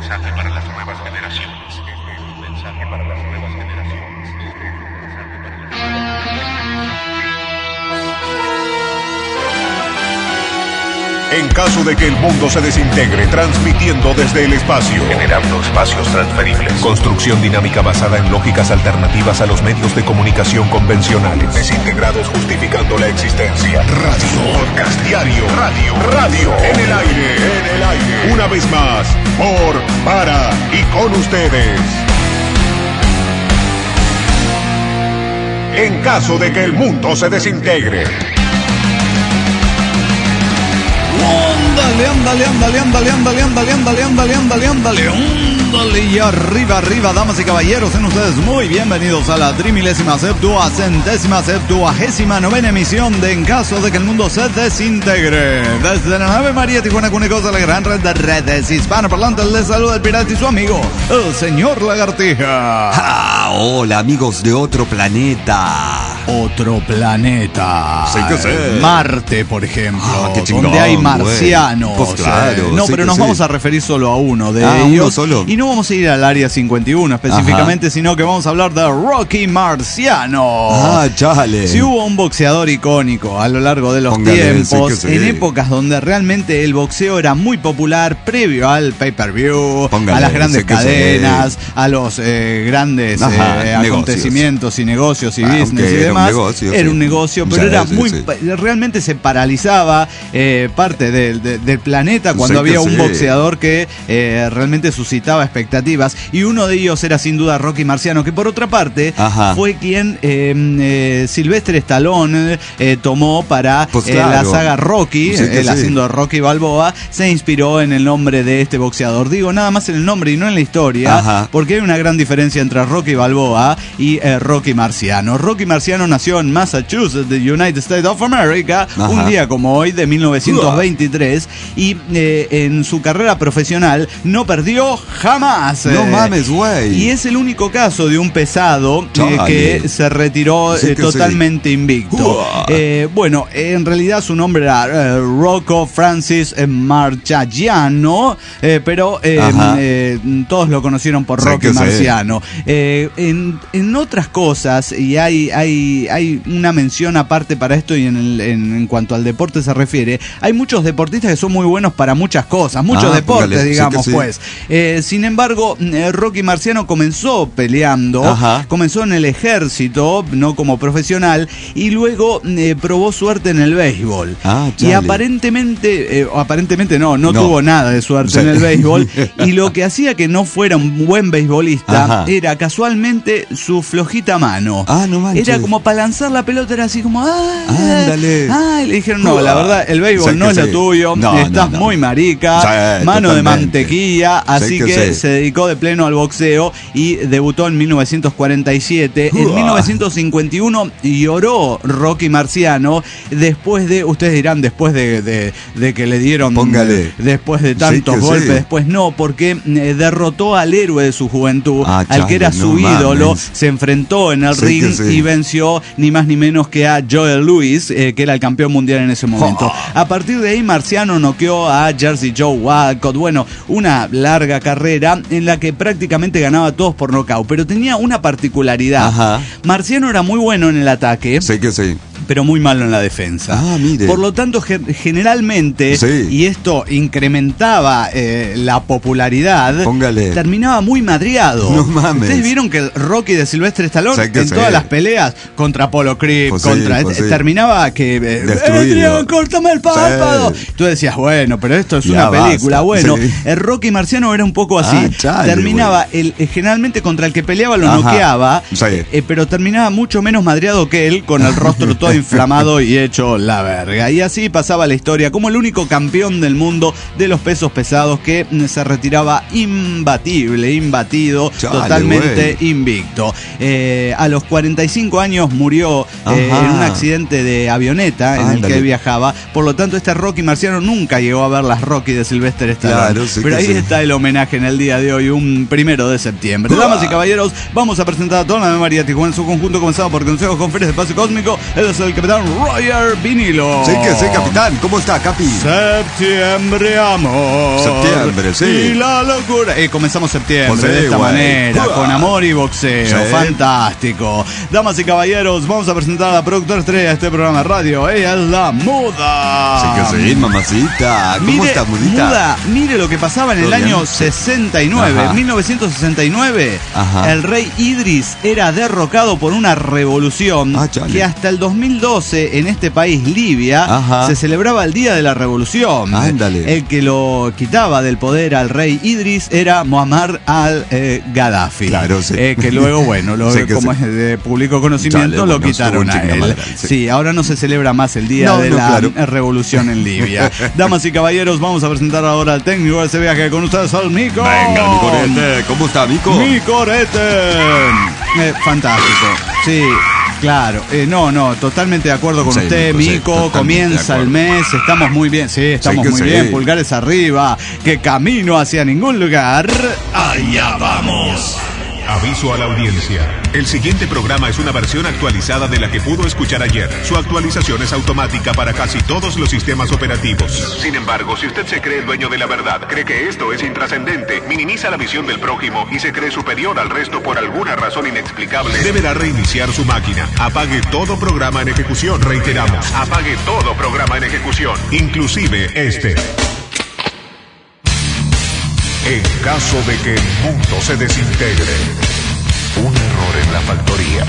mensaje para las nuevas generaciones. Este es un mensaje para las nuevas generaciones. Este es un mensaje para las nuevas generaciones. En caso de que el mundo se desintegre, transmitiendo desde el espacio, Generando espacios transferibles. construcción dinámica basada en lógicas alternativas a los medios de comunicación convencionales, desintegrados justificando la existencia, radio, podcast diario, radio, en el aire, una vez más, por, para y con ustedes. En caso de que el mundo se desintegre. Ándale, y arriba, damas y caballeros, sean ustedes muy bienvenidos a la 3779ª emisión de En caso de que el mundo se desintegre. Desde la nave María Tijuana Cunecosa, la gran red de redes hispanoparlantes, les saluda el pirata y su amigo, el señor Lagartija. Ah, hola amigos de otro planeta. Otro planeta. Sí que sé. Marte, por ejemplo, qué chingón, donde hay marcianos. Pues claro, no, sí pero que nos sí. vamos a referir solo a uno de ¿uno ellos. solo? Y no vamos a ir al área 51 específicamente, sino que vamos a hablar de Rocky Marciano. Ah, chale. Si hubo un boxeador icónico a lo largo de los Póngale, tiempos, sí que sí. en épocas donde realmente el boxeo era muy popular, previo al pay-per-view, Póngale, a las grandes sí que sí. cadenas, a los grandes acontecimientos y negocios y business Aunque y era un demás. negocio, Era sí. un negocio, pero Sí, era sí, muy... sí. Realmente se paralizaba parte del planeta cuando Sí que había un sí. boxeador que realmente suscitaba expectativas, y uno de ellos era sin duda Rocky Marciano, que por otra parte Ajá. fue quien Sylvester Stallone tomó para Pues la claro. saga Rocky, Sí que él sí. haciendo Rocky Balboa, se inspiró en el nombre de este boxeador. Digo nada más en el nombre y no en la historia, Ajá. porque hay una gran diferencia entre Rocky Balboa y Rocky Marciano. Rocky Marciano nació en Massachusetts, the United States of America, Ajá. un día como hoy de 1923, y en su carrera profesional no perdió jamás. No mames, güey. Y es el único caso de un pesado Chale. que se retiró Sí que totalmente invicto. Uah. Bueno, en realidad su nombre era Rocco Francis Marciano, pero Ajá. todos lo conocieron por Sí Rocky que sí. Marciano. En otras cosas, y hay una mención aparte para esto, y en cuanto al deporte se refiere, hay muchos deportistas que son muy buenos para muchas cosas, muchos deportes, póngale, sí digamos, que sí. pues. Sin embargo, Rocky Marciano comenzó peleando, Ajá. comenzó en el ejército, no como profesional, y luego probó suerte en el béisbol. Ah, Y chale. aparentemente no No. tuvo nada de suerte Sí. en el béisbol, y lo que hacía que no fuera un buen beisbolista Ajá. era casualmente su flojita mano. Ah, no manches. Era como para lanzar la pelota, era así como, Ándale. y le dijeron, no, la verdad, el béisbol Sí no que es lo sí. tuyo, No, estás no. muy marica, Sí, mano de totalmente. mantequilla, así Sí que que sí. se dedicó de pleno al boxeo y debutó en 1947. En 1951 lloró Rocky Marciano después de, ustedes dirán, después de que le dieron, Póngale. después de tantos Sí que golpes, sí. después no, porque derrotó al héroe de su juventud, Ah, al que era chale, su no ídolo, mames. se enfrentó en el Sí ring que sí. y venció ni más ni menos que a Joe Louis, que era el campeón mundial en ese momento. A partir de ahí, Marciano noqueó a Jersey Joe Walcott. Bueno, una larga carrera en la que prácticamente ganaba a todos por nocaut, pero tenía una particularidad. Ajá. Marciano era muy bueno en el ataque, Sí que sí. pero muy malo en la defensa. Ah, mire. Por lo tanto, generalmente, Sí. y esto incrementaba la popularidad, Póngale. terminaba muy madreado. No mames. Ustedes vieron que el Rocky de Sylvester Stallone, Sí que en sí. todas las peleas contra Apollo Creed, Pues sí, pues sí. terminaba que Destruido. Adrián, córtame el párpado. Sí. Tú decías, bueno, pero esto es Ya una película. basta. Bueno, Sí. el Rocky Marciano era un poco así. Ah, chale, terminaba generalmente contra el que peleaba lo Ajá. noqueaba, Sí. pero terminaba mucho menos madreado que él, con el rostro todo inflamado y hecho la verga. Y así pasaba la historia como el único campeón del mundo de los pesos pesados que se retiraba imbatible, imbatido, Chale, totalmente invicto. A los 45 años años murió en un accidente de avioneta en el que él viajaba. Por lo tanto, este Rocky marciano nunca llegó a ver las Rocky de Sylvester Stallone. Claro, sí, pero ahí está el homenaje en el día de hoy, un 1 de septiembre. Damas y caballeros, vamos a presentar a toda la memoria Tijuana en su conjunto, comenzado por consejos, conferencias de espacio cósmico. Él es el capitán Roger Vinilo. Sí, capitán. ¿Cómo está, Capi? Septiembre, amor. Septiembre, sí. Y la locura. Comenzamos septiembre Pues de esta manera, con amor y boxeo. Sí. Fantástico. Damas y caballeros, vamos a presentar a la productora estrella de este programa de radio. Ella es la Muda. Sí, mamacita. ¿Cómo está, Mudita? Muda, mire lo que pasaba en el año 69. Ajá. 1969, Ajá. el rey Idris era derrocado por una revolución que hasta el 2012 en este país, Libia, se celebraba el Día de la Revolución. Ándale. El que lo quitaba del poder al rey Idris era Muammar al-Gaddafi. Claro, sí. Que luego, bueno, como es de público conocimiento, lo quitaron a él. Sí, ahora no se celebra más el Día de la Revolución en Libia. Damas y caballeros, vamos a presentar ahora al técnico de ese viaje con ustedes, al Mico. Venga, mi corete. ¿Cómo está, Mico? Mi corete. Fantástico. Sí. Claro, no, totalmente de acuerdo con usted, Mico. Comienza el mes, estamos muy bien, estamos muy bien, pulgares arriba, que camino hacia ningún lugar. Allá vamos. Aviso a la audiencia. El siguiente programa es una versión actualizada de la que pudo escuchar ayer. Su actualización es automática para casi todos los sistemas operativos. Sin embargo, si usted se cree el dueño de la verdad, cree que esto es intrascendente, minimiza la visión del prójimo y se cree superior al resto por alguna razón inexplicable, deberá reiniciar su máquina. Apague todo programa en ejecución. Reiteramos, apague todo programa en ejecución, inclusive este. En caso de que el mundo se desintegre, un error en la factoría.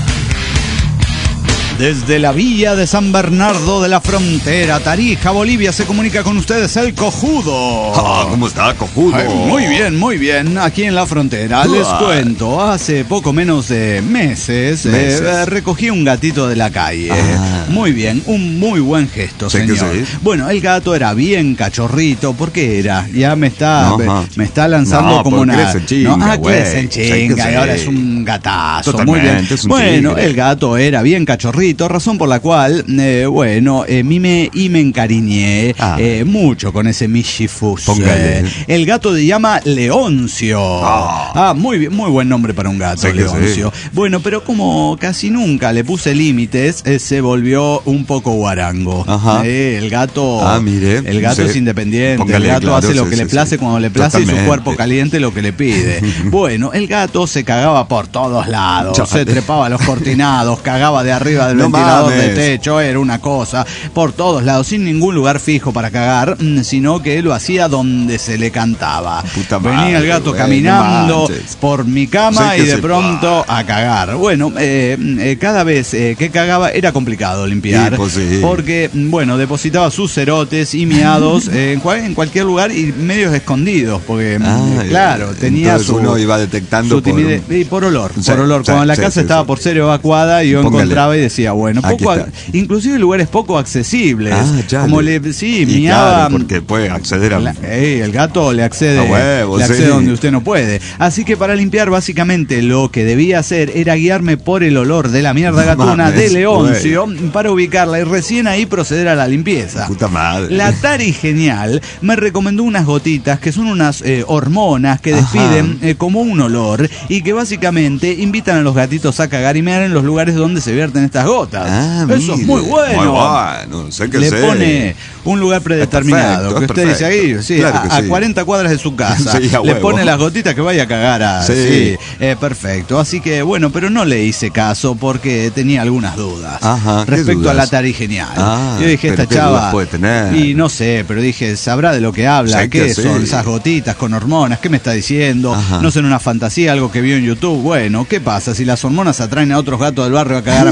Desde la villa de San Bernardo de la Frontera, Tarija, Bolivia, se comunica con ustedes el Cojudo. ¿Cómo está, Cojudo? Muy bien, aquí en la frontera. Les cuento, hace poco menos de meses. Recogí un gatito de la calle. Muy bien, un muy buen gesto, señor. Bueno, el gato era bien cachorrito, ¿por qué era? Ya me está lanzando como una... crece en chinga, y ahora es un gatazo. Totalmente, muy bien. Bueno, el gato era bien cachorrito, razón por la cual, mime y me encariñé mucho con ese Michifus. El gato se llama Leoncio. Muy bien, muy buen nombre para un gato, Leoncio. Bueno, pero como casi nunca le puse límites, se volvió un poco guarango. El gato, el gato es independiente. El gato hace lo que le place cuando le place y su cuerpo caliente lo que le pide. Bueno, el gato se cagaba por todos lados, se trepaba a los cortinados, cagaba de arriba del ventilador de techo, era una cosa, por todos lados, sin ningún lugar fijo para cagar, sino que lo hacía donde se le cantaba. Venía el gato caminando por mi cama y de pronto a cagar. Bueno, cada vez que cagaba era complicado limpiar, porque, depositaba sus cerotes y miados en cualquier lugar y medios escondidos, porque, claro, tenía uno iba detectando su timidez, por olor. Cuando la casa estaba por ser evacuada, yo encontraba y decía, inclusive lugares poco accesibles, como miaba, claro, porque puede acceder a el gato le accede donde usted no puede. Así que para limpiar, básicamente lo que debía hacer era guiarme por el olor de la mierda gatuna de Leoncio para ubicarla y recién ahí proceder a la limpieza. Puta madre. La Tari Genial me recomendó unas gotitas que son unas hormonas que despiden como un olor y que básicamente invitan a los gatitos a cagar y mear en los lugares donde se vierten estas gotas. Eso es muy bueno. Le pone un lugar predeterminado, que usted dice ahí, a 40 cuadras de su casa. Le pone las gotitas que vaya a cagar. Perfecto. Así que pero no le hice caso porque tenía algunas dudas respecto a la Tari Genial. Yo dije, esta chava, y no sé, pero dije, sabrá de lo que habla, qué son esas gotitas con hormonas, qué me está diciendo, no sé, una fantasía, algo que vio en YouTube. Bueno, ¿qué pasa si las hormonas atraen a otros gatos del barrio a cagar a mi casa?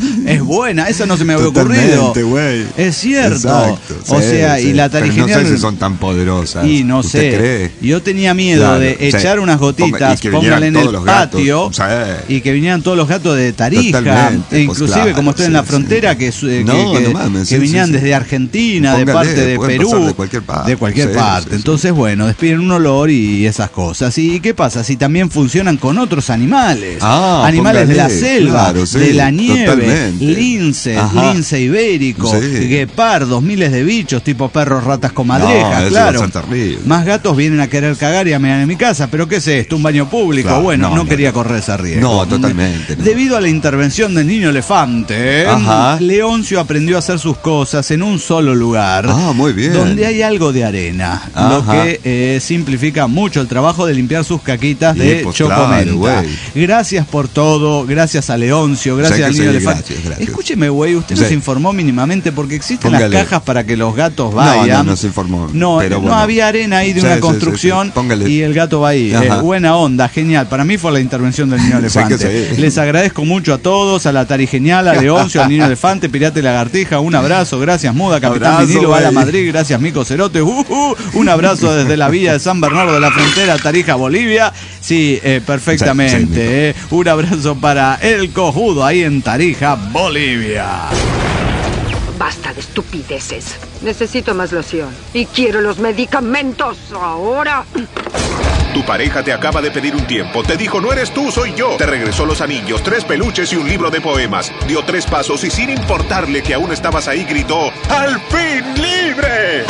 Es buena, esa no se me había ocurrido. Güey. Es cierto. Exacto, O sea, y la Pero Tarigenial... no sé si son tan poderosas. Y no ¿Usted sé. cree? Yo tenía miedo Claro, de sí. echar unas gotitas, Y que póngale en vinieran el todos los patio gatos. Sí. y que vinieran todos los gatos de Tarija. Totalmente, E pues inclusive, claro, como estoy en sí, la sí. frontera, que No mames, que sí, vinieran sí, sí. desde Argentina, de Póngale, parte de pueden Perú. pasar de cualquier parte. De cualquier Sí, parte. sí, sí. Entonces, bueno, despiden un olor y esas cosas. ¿Y qué pasa? Si también funcionan con otros animales. Animales de la póngale, selva, claro, sí, de la nieve, totalmente. linces, Ajá. lince ibérico, Sí. guepardos, miles de bichos, tipo perros, ratas, comadrejas, eso claro. va a ser terrible. Más gatos vienen a querer cagar y a mear en mi casa, pero ¿qué es esto? ¿Un baño público? Claro, Bueno, no no, quería no. correr ese riesgo. No, totalmente, no. Debido a la intervención del niño elefante, Ajá. Leoncio aprendió a hacer sus cosas en un solo lugar. Muy bien. Donde hay algo de arena, lo Ajá. que simplifica mucho el trabajo de limpiar sus caquitas Y, de pues, chocomenta. claro, güey. Gracias por todo, gracias a Leoncio, gracias Sí, al que niño sí, elefante. gracias. Escúcheme, güey, usted Sí. nos informó mínimamente porque existen Póngale. las cajas para que los gatos vayan. No se informó. No, pero no bueno. había arena ahí de Sí, una sí, construcción sí. Póngale. y el gato va ahí. Ajá. Buena onda, genial. Para mí fue la intervención del niño elefante. que sí. Les agradezco mucho a todos, a la Tarigenial, a Leoncio, al niño elefante, Pirata y Lagartija. Un abrazo, gracias Muda, Capitán Abrazo, Vinilo, Bala güey. Madrid, gracias Mico Cerote. Un abrazo desde la villa de San Bernardo de la Frontera, Tarija, Bolivia. Sí, perfectamente. Un abrazo para el cojudo ahí en Tarija, Bolivia. Basta de estupideces. Necesito más loción. Y quiero los medicamentos ahora. Tu pareja te acaba de pedir un tiempo. Te dijo, no eres tú, soy yo. Te regresó los anillos, 3 peluches y un libro de poemas. Dio 3 pasos y sin importarle que aún estabas ahí, gritó, ¡al fin libre!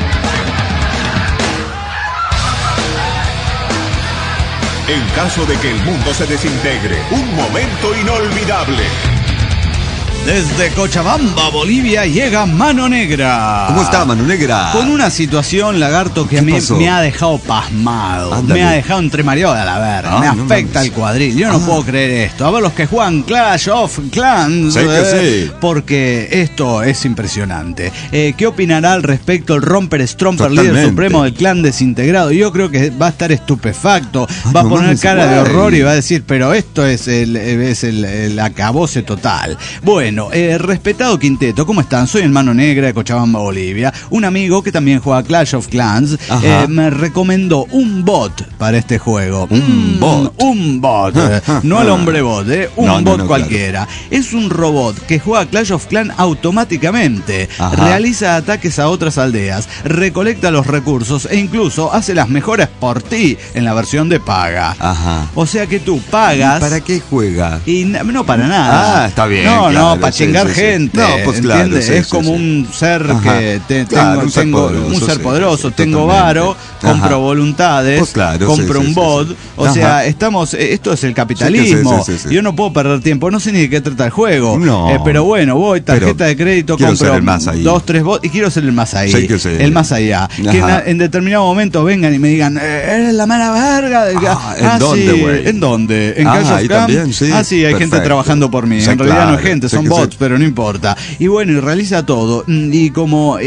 En caso de que el mundo se desintegre, un momento inolvidable. Desde Cochabamba, Bolivia, llega Mano Negra. ¿Cómo está, Mano Negra? Con una situación, Lagarto, que ¿Qué a mí pasó? me ha dejado pasmado. Ándale. Me ha dejado entre mareado a la verga. Ah, Me no afecta mames. el cuadril. Yo no puedo creer esto. A ver los que juegan Clash of Clans. Sí que sí. Porque esto es impresionante. ¿Qué opinará al respecto el Romper Stromper, líder Totalmente. supremo del clan desintegrado? Yo creo que va a estar estupefacto. Va a no poner mames, cara de güey. horror y va a decir, pero esto es el acabose total. Bueno, respetado quinteto, ¿cómo están? Soy el Mano Negra de Cochabamba, Bolivia. Un amigo que también juega Clash of Clans me recomendó un bot para este juego. Un bot. Un bot. No el hombre bot, un No, bot no, cualquiera. Es un robot que juega Clash of Clans automáticamente. Ajá. Realiza ataques a otras aldeas, recolecta los recursos e incluso hace las mejoras por ti en la versión de paga. Ajá. O sea que tú pagas. ¿Para qué juega? Y no para nada. Ah, está bien, No, claro, para sí, chingar sí, sí. gente. No, pues claro, ¿entiendes? sí, Es sí, como sí. un ser Ajá. que Claro, un ser tengo poderoso, un ser sí, poderoso, sí, tengo totalmente. varo, compro Ajá. voluntades, Pues claro, compro sí, sí, un sí, bot. sí. O Ajá. sea, esto es el capitalismo. Sí, sí, sí, sí. Yo no puedo perder tiempo, no sé ni de qué trata el juego. No. Pero bueno, voy, tarjeta Pero de crédito, quiero compro ser el más ahí. 2, 3 bots y quiero ser el más ahí. Sí, que sí. El más allá. Que Ajá. en determinado momento vengan y me digan, eres la mala verga. ¿en dónde, sí. güey? ¿En dónde? ¿En Ah, Clash of ahí Clans? también, sí. Sí, hay gente Perfecto. trabajando por mí. Sí, En realidad no es claro. gente, Sí, son que bots, sí. pero no importa. Y bueno, y realiza todo. Y como,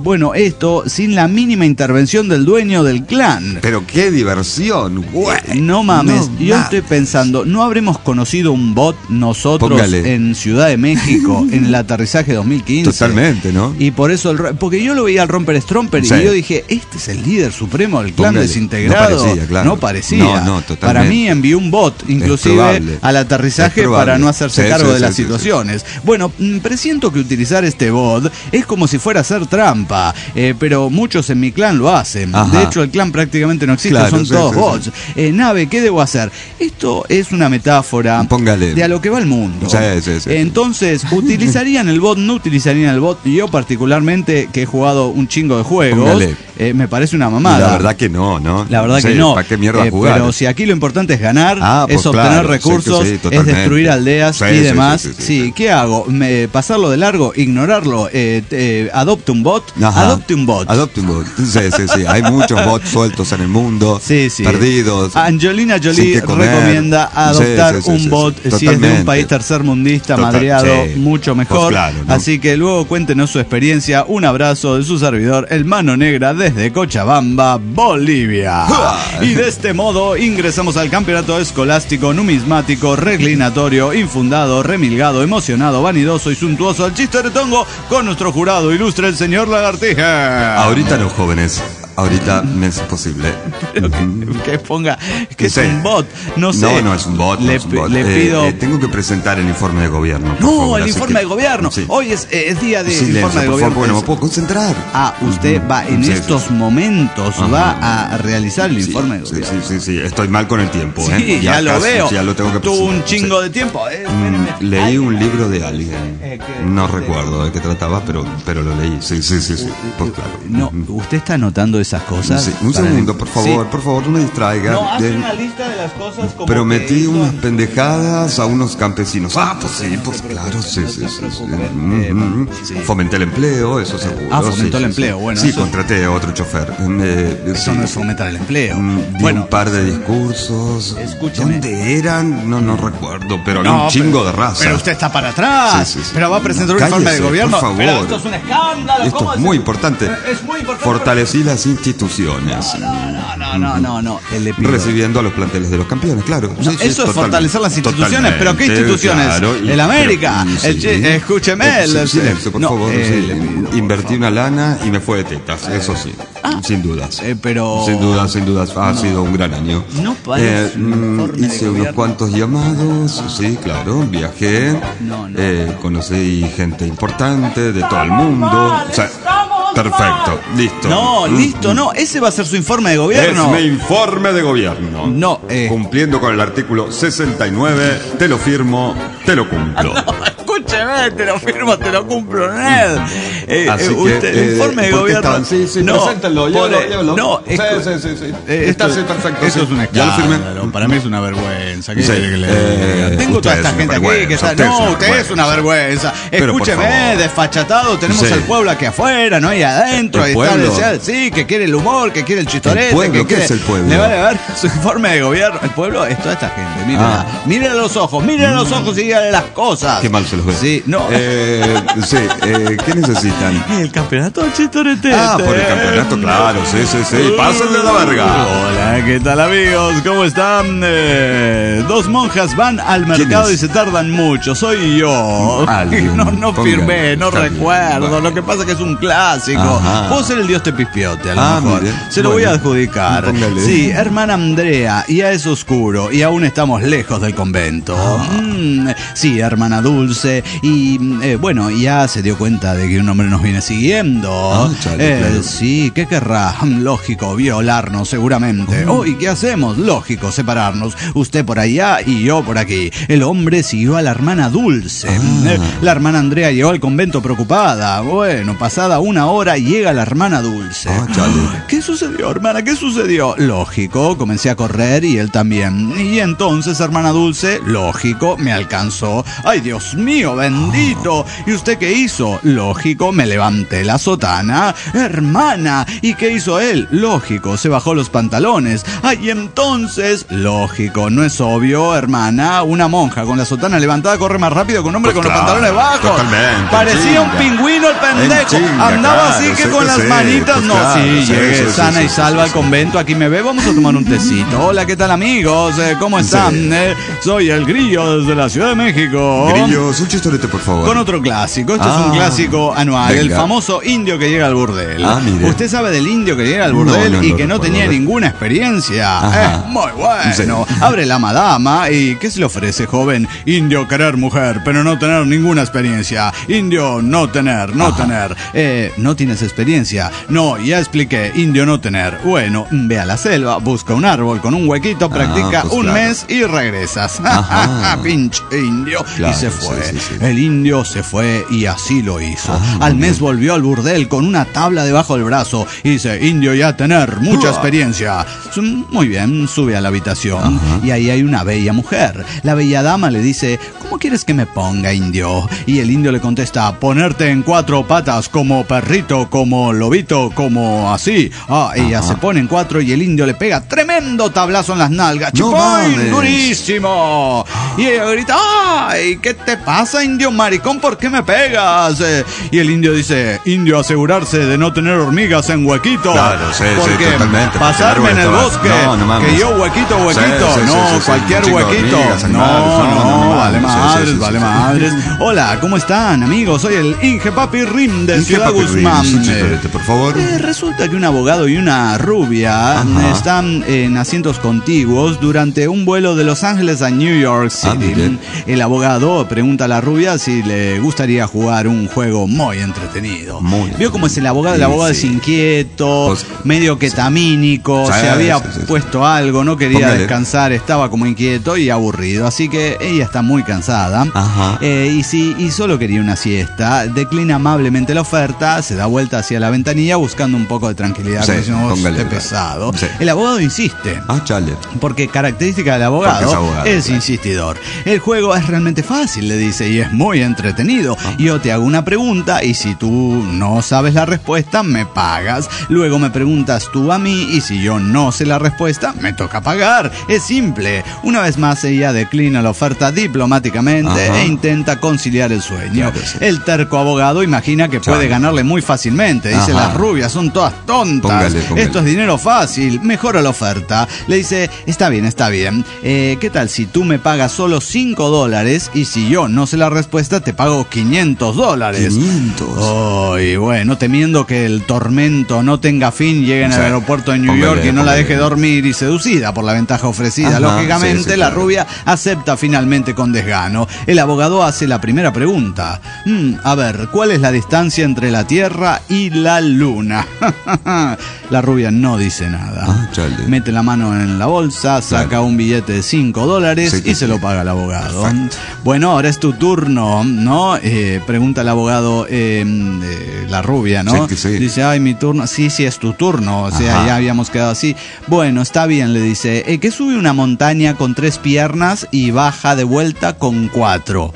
esto sin la mínima intervención del dueño del clan. Pero qué diversión, güey. No mames, No yo mames. estoy pensando, ¿no habremos conocido un bot nosotros Póngale. en Ciudad de México en el aterrizaje 2015? Totalmente, ¿no? Y por eso, porque yo lo veía al Romper Stromper Sí. y yo dije, este es el líder supremo del clan Póngale. desintegrado. No parecía, claro. No parecía. No, totalmente. Para mí envió un bot, inclusive probable. al aterrizaje Es probable. para no hacerse Sí, cargo sí, de sí, las sí, situaciones. Bueno, presiento que utilizar este bot es como si fuera a hacer trampa, pero muchos en mi clan lo hacen. Ajá. De hecho, el clan prácticamente no existe, Claro, son sí, todos sí, bots. Nave, ¿qué debo hacer? Esto es una metáfora Póngale. de a lo que va el mundo. Sí, sí, sí. Entonces, ¿utilizarían el bot? ¿No utilizarían el bot? Yo particularmente, que he jugado un chingo de juegos, Póngale. me parece una mamada. La verdad que no, ¿no? La verdad Sí, que no. ¿Para qué mierda jugar? Pero si aquí lo importante es ganar, Pues es obtener claro, recursos, sí, es totalmente. destruir aldeas Sí, y sí, demás. sí, Sí, sí, sí. ¿qué hago? ¿Pasarlo de largo? ¿Ignorarlo? ¿Adopte un bot? Ajá. Adopte un bot. Adopte un bot. Sí. Hay muchos bots sueltos en el mundo, Sí, sí. perdidos. Angelina sin Jolie qué comer. recomienda adoptar un bot si es de un Totalmente. país tercermundista, Total, madreado, sí. mucho mejor. Pues claro, ¿no? Así que luego cuéntenos su experiencia. Un abrazo de su servidor, el Mano Negra, desde Cochabamba, Bolivia. Y de este modo ingresamos al campeonato escolástico, numismático, reclinatorio, infundado, remilgado, emocionado, vanidoso y suntuoso al chistoretongo con nuestro jurado ilustre, el señor Lagartija. Ahorita no, jóvenes. Ahorita me es posible. Que ponga que Sí. es un bot, no sé. No es un bot. no Le, es un bot. le pido. Tengo que presentar el informe de gobierno. por No, favor, el así informe que- de gobierno. Sí. Hoy es día de Silencio, informe de por gobierno. favor, no me puedo concentrar. Usted va en Sí, estos sí. momentos Ajá. va a realizar el Sí, informe de sí, gobierno. sí. Estoy mal con el tiempo. Sí, ya lo casi, veo. Ya lo tengo que Tuvo un presentar, chingo sí. de tiempo. Espéreme. Leí un libro de alguien. ¿qué? No recuerdo de qué trataba, pero lo leí. Sí. Pues claro. No, ¿usted está anotando esas cosas? Sí, un Para segundo, el- por favor, no me distraiga. No, hace De- una lista de las cosas como Prometí que unas son- pendejadas a unos campesinos. Pues sí, pues se claro, preocupe, sí. no se preocupe. Sí. Fomenté el empleo, eso seguro. fomentó el sí. empleo, bueno, Sí, eso- contraté a otro chofer. Eso no es fomentar el empleo. Di Bueno, un par de discursos. Escúcheme. ¿Dónde eran? No recuerdo, pero había no, un chingo pero- de raza. Pero usted está para atrás. Sí. Pero va a presentar un Cállese, informe de gobierno. por favor. Pero esto es un escándalo. Esto ¿cómo es muy importante. Es muy importante. Fortalecí las instituciones. No. Le pido. Recibiendo a los planteles de los campeones, claro. No, eso es fortalecer las instituciones, pero ¿qué Totalmente, instituciones? claro, el América, pero- el escúcheme, el silencio, por no, favor. le Sí. pido, por Invertí favor. una lana y me fue de tetas, eso sí, sin dudas. Pero Sin dudas, ha sido un gran año. No parece un informe de hice unos gobierno. cuantos llamados, sí, claro, viajé, No. conocí gente importante de todo el mundo. O sea, perfecto, listo. No, listo, no, ese va a ser su informe de gobierno. Es mi informe de gobierno. No, Cumpliendo con el artículo 69, te lo firmo, te lo cumplo. Escúcheme, te lo firmo, te lo cumplo, Ned. Así que, Usted, el informe de ¿por qué gobierno. estaban? Sí, preséntenlo, llévelo. No, Sí. esto, Está perfecto. Esto sí. es un Ya lo firmé. escándalo. Para mí es una vergüenza. ¿Qué Sí, quiere que le diga? Tengo toda usted esta es una gente aquí que vergüenza, está. usted es No, una usted es una vergüenza. Pero, por Escúcheme, favor. desfachatado. Tenemos Sí. al pueblo aquí afuera, no ahí adentro. ¿El Ahí pueblo? está, sí, que quiere el humor, que quiere el chistorete. ¿El pueblo? que ¿Qué quiere... es el pueblo? Le vale ver su informe de gobierno. El pueblo es toda esta gente. Mírenla. Ah. Mírenle a los ojos, mírenle a los ojos y díganle las cosas. Qué mal se los ve. Sí, no. ¿Qué necesitan? El campeonato chistorete. Por el campeonato, claro, sí. Pásenle la verga. Hola, ¿qué tal amigos? ¿Cómo están? Dos monjas van al mercado es? y se tardan mucho. Soy yo. Alguien, No firmé, póngale, no está bien, recuerdo. bueno. Lo que pasa es que es un clásico. Ajá. Puedo ser el dios Tepispiote, a lo mejor. mire, Se lo voy a bueno, adjudicar. póngale. Sí, hermana Andrea, ya es oscuro y aún estamos lejos del convento. Sí, hermana Dulce. Y bueno, ya se dio cuenta de que un hombre nos viene siguiendo. Chale, claro. Sí, ¿qué querrá? Lógico, violarnos seguramente. Oh, ¿y qué hacemos? Lógico, separarnos. Usted por allá y yo por aquí. El hombre siguió a la hermana Dulce. La hermana Andrea llegó al convento preocupada. Bueno, pasada una hora llega la hermana Dulce. Chale. ¿Qué sucedió, hermana? ¿Qué sucedió? Lógico, comencé a correr y él también. Y entonces, hermana Dulce, lógico, me alcanzó. ¡Ay, Dios mío, bendito! ¿Y usted qué hizo? Lógico, me levanté la sotana. Hermana, ¿y qué hizo él? Lógico, se bajó los pantalones. ¡Ay, entonces! Lógico, no es obvio, hermana. Una monja con la sotana levantada corre más rápido que un hombre Pues con claro, los pantalones bajos. totalmente, Parecía un chinga. pingüino el pendejo. Chinga, Andaba claro, así que sí, con las sí, manitas. pues No, claro, sí, sí, llegué sí, sana sí, y sí, salva sí, al convento. Aquí me ve, vamos a tomar un tecito. Hola, ¿qué tal amigos? ¿Cómo están? Sí. Soy el Grillo desde la Ciudad de México. Grillos, un chistorete, por favor. Con otro clásico. Esto es un clásico anual. venga. El famoso indio que llega al burdel. Mire. ¿Usted sabe del indio que llega al burdel No, y no que no recuerdo, tenía a ver. ninguna experiencia? Ajá. Muy bueno. Sí. Abre la madama y ¿qué se le ofrece, joven? Indio querer mujer, pero no tener ninguna experiencia. Indio no tener. ¿No tienes experiencia? No, ya expliqué. Indio no tener. Bueno, ve a la selva, busca un árbol con un huequito, practica pues un claro. mes y regresas. Ajá. Pinche indio. Claro, y se sí, fue. sí, sí. El indio se fue y así lo hizo. Ah, Al muy mes bien. volvió al burdel con una tabla debajo del brazo y dice, indio ya tener mucha experiencia. muy bien, sube a la habitación. Ajá. Y ahí hay una bella mujer. La bella dama le dice, ¿cómo quieres que me ponga, indio? Y el indio le contesta, ponerte en 4 patas, como perrito, como lobito, como así. Ella se pone en 4 y el indio le pega tremendo tablazo en las nalgas. No ¡Chipón! mames. ¡Durísimo! Y ella grita, ¡ay! ¿Qué te pasa, indio maricón? ¿Por qué me pegas? Y el indio dice, indio, asegurarse de no tener hormigas en huequito. Claro, sí, porque totalmente. pasarme en el bosque, no mames. que yo huequito, Sí, no, sí, cualquier un chico de huequito. hormigas, animales, No, vale sí, madres, sí, vale sí. madres. Hola, ¿cómo están, amigos? Soy el Inge Papi Rim de Inge Ciudad Papi Rim, Guzmán. su chiflete, por favor. Resulta que un abogado y una rubia están en asientos contiguos durante un vuelo de Los Ángeles a New York City. Bien. El abogado pregunta a la rubia si le gustaría jugar un juego muy entretenido. Vio cómo es el abogado. El abogado es inquieto, Pues, medio ketamínico, sí, se había sí. puesto algo, no quería Póngale. descansar, estaba como inquieto y aburrido. Así que ella está muy cansada. Ajá. Y solo quería una siesta. Declina amablemente la oferta, se da vuelta hacia la ventanilla buscando un poco de tranquilidad. Sí, como diciendo, póngale, "Qué pesado". sí. El abogado insiste. Chale. Porque característica del Porque abogado es abogado, es claro. insistidor. El juego es realmente fácil, le dice, y es muy entretenido. Yo te hago una pregunta y si tú no sabes la respuesta, me pagas. Luego me preguntas tú a mí y si yo no sé la respuesta, me toca pagar. Es simple. Una vez más ella declina la oferta diplomáticamente e intenta conciliar el sueño. Claro, sí. El terco abogado imagina que puede ganarle muy fácilmente. Dice, las rubias son todas tontas. Póngale. Esto es dinero fácil. Mejora la oferta. Le dice, está bien. ¿Qué tal si tú me pagas solo $5 y si yo no sé la respuesta te pago $500? 500. Y bueno, temiendo que el tormento no tenga fin, lleguen al aeropuerto de New York y no la deje dormir y seducida por la ventaja ofrecida. Lógicamente, sí, la claro. rubia acepta finalmente con desgano. El abogado hace la primera pregunta. A ver, ¿cuál es la distancia entre la Tierra y la Luna? La rubia no dice nada. Chale. Mete la mano en la bolsa, saca un billete de $5 Sí, y se lo paga al abogado. Perfecto. Bueno, ahora es tu turno, ¿no? Pregunta el abogado, la rubia, ¿no? Sí. Dice, ay, mi turno. Sí, es tu turno. O sea, Ajá. ya habíamos quedado así. Bueno, está bien, le dice. ¿Qué sube una montaña con 3 piernas y baja de vuelta con 4?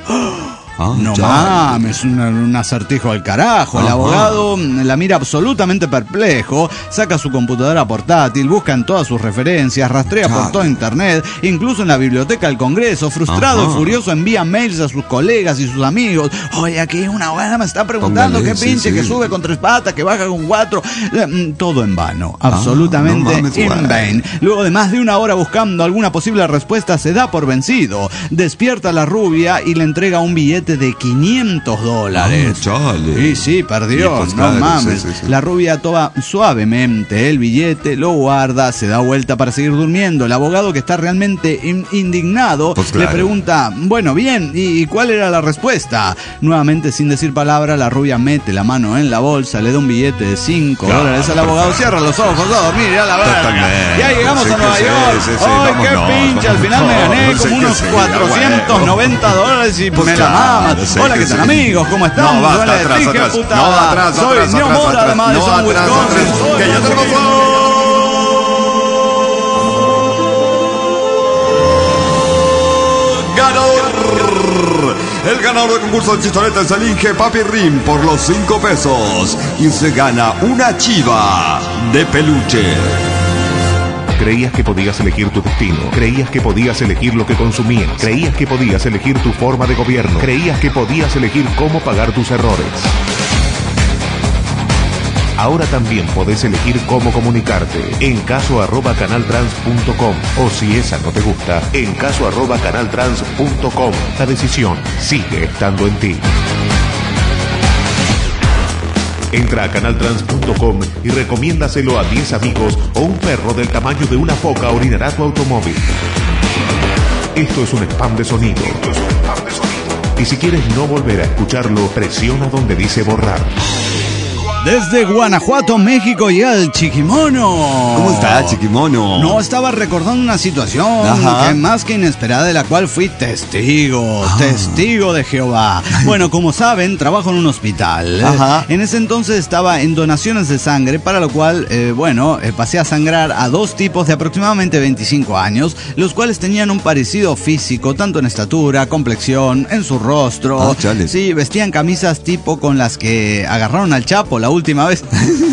No mames, un acertijo al carajo. El Ajá. abogado la mira absolutamente perplejo, saca su computadora portátil, busca en todas sus referencias, rastrea por todo internet, incluso en la biblioteca del Congreso. Frustrado y furioso envía mails a sus colegas y sus amigos. Oye, aquí una buena me está preguntando Póngale, qué pinche, que sube con 3 patas, que baja con 4. Todo en vano, absolutamente no mames, in guay. vain. Luego de más de una hora buscando alguna posible respuesta, se da por vencido. Despierta a la rubia y le entrega un billete de $500. Chale. Y sí, perdió, Y pues, no claro, mames. sí. La rubia toma suavemente el billete, lo guarda, se da vuelta para seguir durmiendo. El abogado, que está realmente indignado, Pues, claro. le pregunta, bueno, bien, ¿y cuál era la respuesta? Nuevamente, sin decir palabra, la rubia mete la mano en la bolsa, le da un billete de $5 al abogado, cierra los ojos, a dormir, a la verga. Totalmente. Ya llegamos Sí a Nueva que sí, York. sí, ¡Ay, qué vámonos, pinche! Al final me gané vámonos, como sí que unos sí, $490 y Pues me la claro, mamas. sí Hola, que ¿qué tal, sí. amigos? ¿Cómo están? No, basta, Duele, atrás, dije, atrás. putada. No, atrás, Soy atrás, Neo atrás, Mora de atrás. Madison, No, atrás, Wisconsin. atrás. Soy Que ya el tenemos chiquito. ¡Ganador! El ganador del concurso de chicholeta es el Inge Papi Rim por los 5 pesos. Y se gana una chiva de peluche. Creías que podías elegir tu destino. Creías que podías elegir lo que consumías. Creías que podías elegir tu forma de gobierno. Creías que podías elegir cómo pagar tus errores. Ahora también podés elegir cómo comunicarte. En caso@canaltrans.com. O si esa no te gusta, en caso@canaltrans.com. La decisión sigue estando en ti. Entra a canaltrans.com y recomiéndaselo a 10 amigos o un perro del tamaño de una foca orinará tu automóvil. Esto es un spam de sonido. Y si quieres no volver a escucharlo, presiona donde dice borrar. Desde Guanajuato, México, llega el Chiquimono. ¿Cómo está, Chiquimono? No, estaba recordando una situación que más que inesperada, de la cual fui testigo de Jehová. Bueno, como saben, trabajo en un hospital. En ese entonces estaba en donaciones de sangre, para lo cual, pasé a sangrar a dos tipos de aproximadamente 25 años, los cuales tenían un parecido físico, tanto en estatura, complexión, en su rostro. Sí, vestían camisas tipo con las que agarraron al Chapo la última vez.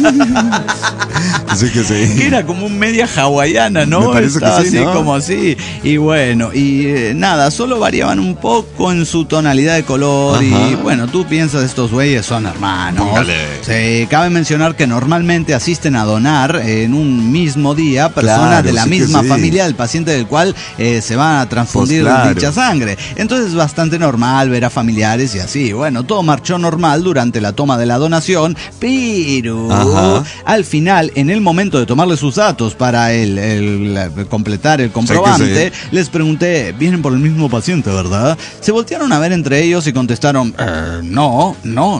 Sí que sí. Que era como un media hawaiana, ¿no? Me parece Estaba que sí, así, ¿no? como así. Y bueno, nada, solo variaban un poco en su tonalidad de color. Y bueno, tú piensas, estos güeyes son hermanos. Póngale. Sí, cabe mencionar que normalmente asisten a donar en un mismo día personas de la misma familia del paciente del cual se van a transfundir dicha sangre. Entonces es bastante normal ver a familiares y así. Bueno, todo marchó normal durante la toma de la donación, pero al final, en el momento de tomarle sus datos para completar el comprobante, les pregunté, vienen por el mismo paciente, ¿verdad? Se voltearon a ver entre ellos y contestaron, no.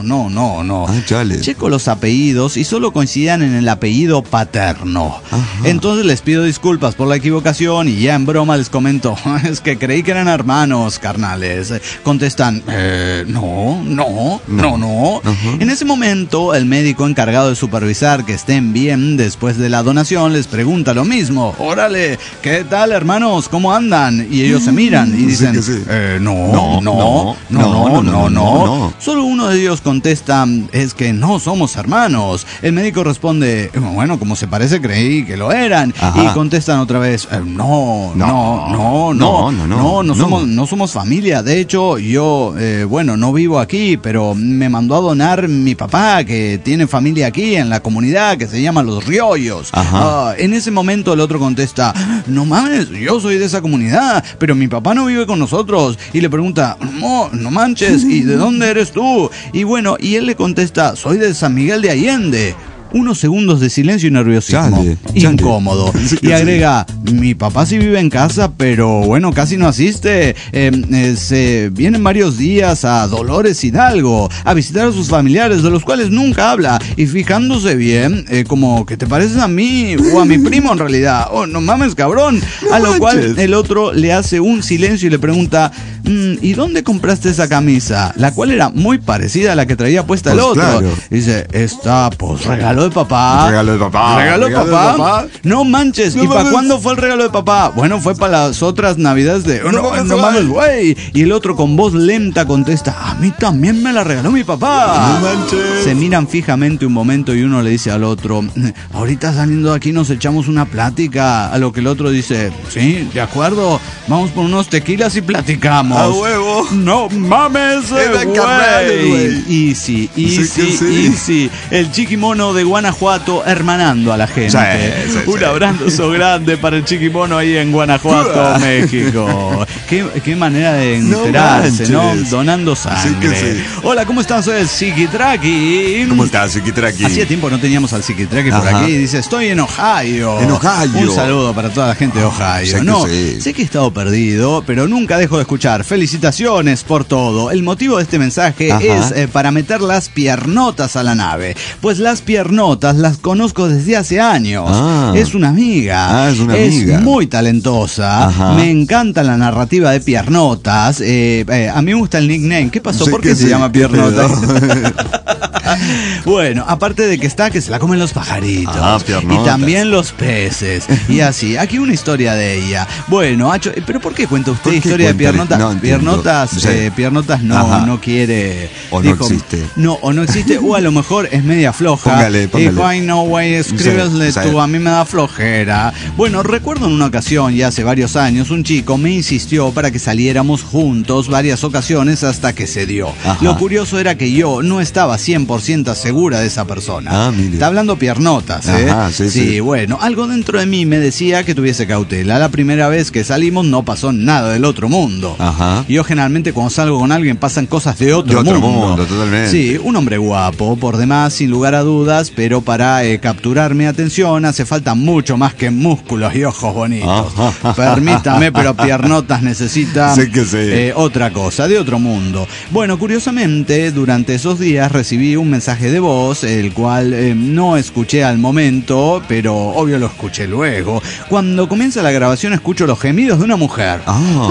Checo los apellidos y solo coincidían en el apellido paterno. Entonces les pido disculpas por la equivocación y ya en broma les comento, es que creí que eran hermanos carnales. Contestan, no. En ese momento, el médico encargado de supervisar que estén bien después de la donación les pregunta lo mismo. Órale, ¿qué tal, hermanos? ¿Cómo andan? Y ellos se miran y dicen, no. Solo uno de ellos contesta, es que no somos hermanos. El médico responde, bueno, como se parece, creí que lo eran. Y contestan otra vez, no somos familia. De hecho, yo, no vivo aquí, pero me mandó a donar mi papá, que tiene familia aquí en la comunidad, que se llama Los Riollos. En ese momento el otro contesta, no mames, yo soy de esa comunidad, pero mi papá no vive con nosotros. Y le pregunta, no manches, ¿y de dónde eres tú? Y bueno, y él le contesta, soy de San Miguel de Allende. Unos segundos de silencio y nerviosismo. Incómodo. Y agrega, mi papá sí vive en casa, pero bueno, casi no asiste. Se vienen varios días a Dolores Hidalgo a visitar a sus familiares, de los cuales nunca habla. Y fijándose bien, como que te pareces a mí o a mi primo en realidad. Oh, no mames, cabrón. A lo cual el otro le hace un silencio y le pregunta, ¿y dónde compraste esa camisa? La cual era muy parecida a la que traía puesta el otro. Dice, esta, pues regalo de papá. ¿Regalo de papá? No manches. ¿Y para cuándo fue el regalo de papá? Bueno, fue para las otras navidades de... No mames, güey. Y el otro con voz lenta contesta, a mí también me la regaló mi papá. No manches. Se miran fijamente un momento y uno le dice al otro, ahorita saliendo de aquí nos echamos una plática. A lo que el otro dice, sí, de acuerdo, vamos por unos tequilas y platicamos. A huevo. No mames, güey. Easy. El Chiquimono de Guanajuato hermanando a la gente. Un abrazo grande para el Chiquimono ahí en Guanajuato, México. Qué manera de enterarse, ¿no? Donando sangre. Hola, ¿cómo estás? Soy el Psiquitraqui. ¿Cómo estás, Psiquitraqui? Hacía tiempo no teníamos al Psiquitraqui por aquí. Dice, estoy en Ohio. Un saludo para toda la gente de Ohio. Sé que he estado perdido, pero nunca dejo de escuchar. Felicitaciones por todo. El motivo de este mensaje es para meter las piernotas a la nave. Pues las piernotas las conozco desde hace años. Es una amiga. Es muy talentosa. Me encanta la narrativa de Piernotas. A mí me gusta el nickname. ¿Qué pasó? ¿Por qué se llama Piernotas? Bueno, aparte de que se la comen los pajaritos. Y también los peces. Y así. Aquí una historia de ella. Bueno, ¿pero por qué cuenta usted historia de Piernotas? Piernotas no quiere. O no existe. O no existe. O a lo mejor es media floja. Póngale. Dijo, ay no, güey, escríbesle tú, a mí me da flojera. Bueno, recuerdo en una ocasión, ya hace varios años, un chico me insistió para que saliéramos juntos varias ocasiones hasta que se dio. Lo curioso era que yo no estaba 100% segura de esa persona. Está hablando Piernotas, ¿eh? Sí, bueno, algo dentro de mí me decía que tuviese cautela. La primera vez que salimos no pasó nada del otro mundo. Yo generalmente cuando salgo con alguien pasan cosas de otro mundo. Totalmente. Sí, un hombre guapo, por demás, sin lugar a dudas, pero para capturar mi atención hace falta mucho más que músculos y ojos bonitos. Permítame, pero piernotas necesita Sí que sí. otra cosa, de otro mundo. Bueno, curiosamente, durante esos días recibí un mensaje de voz, el cual no escuché al momento, pero obvio lo escuché luego. Cuando comienza la grabación escucho los gemidos de una mujer.